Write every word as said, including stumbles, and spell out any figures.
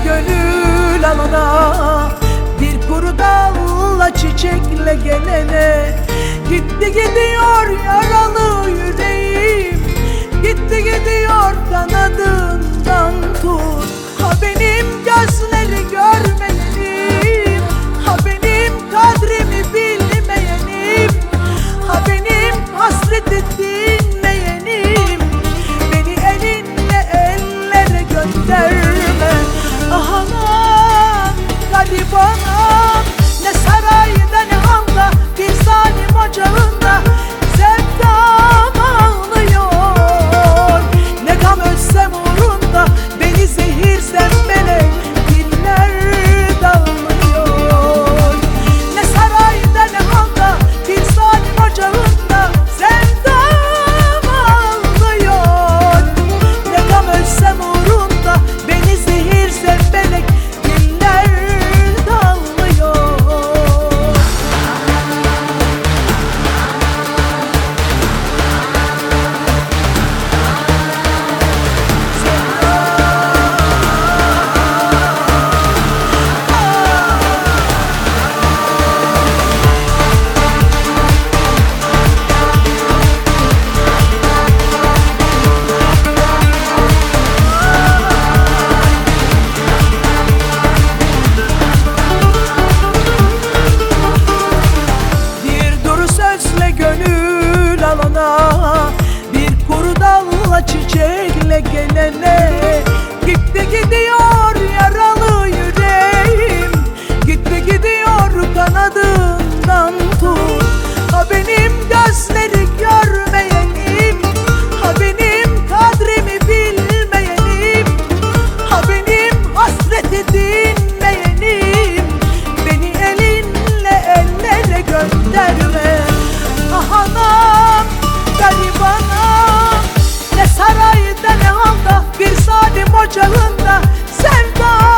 gönül alana, bir kuru dalla çiçekle gelene. Gitti gidiyor yaralı yüreğim, gitti gidiyor kanadından tut. Ha benim gözleri görmeyenim, ha benim kadrimi bilmeyenim, ha benim hasreti dinmeyenim. Beni elinle ellere gönderme. Ah anam, garip anam, ne sarayda ne halda, bir zalim ocağında sevdam ağlıyor. Ne gam ölsem uğrunda, beni zehir zembelek diller dağılıyor. Ne sarayda ne halda, bir zalim ocağında sevdam ağlıyor. Ne gam ölsem uğrunda, beni zehir zembelek diller dağılıyor. Bir duru sözle gönül alana, bir kuru dalla çiçekle gelene. Gitti gidiyor yaralı yüreğim, gitti gidiyor kanadından tut. Ha benim gözleri görmeyenim, ha benim kadrimi bilmeyenim, ha benim hasreti dinmeyenim. Beni elinle ellere gönderme. Ah anam, garip anam, ne sarayda ne halda, bir zalim ocağında sevda